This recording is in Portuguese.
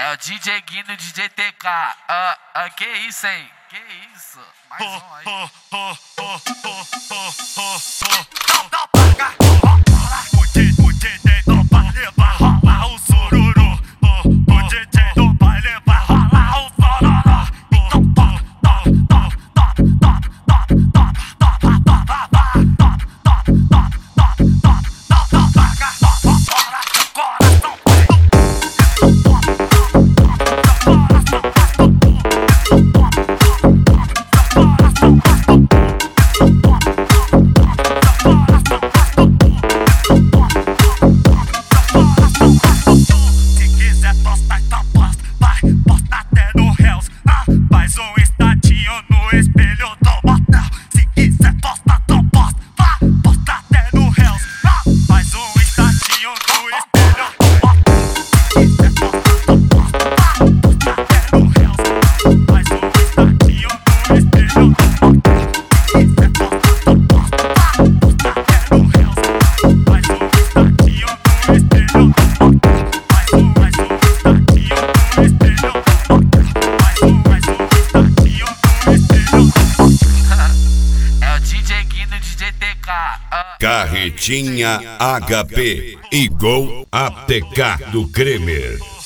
É o DJ Guino, DJ TK. Que isso, hein? Que isso? Mais um aí. O DJ não vai levar rolar o sururu. O DJ não vai levar rolar o sororó. Então espelho do motel. Se quiser postar, então posta. Vai postar até no Hells. Faz um instantinho no espelho do motel. Se quiser postar, então posta. Vai postar até no Hells. Faz um instantinho no espelho do motel. Se quiser postar, então posta. Vai postar até no Hells. Faz um instantinho no espelho do motel. Faz um instantinho no espelho do motel. Faz um instantinho no espelho. É o DJ Guino, DJ TK. Carretinha HP, igual ATK do Kremer.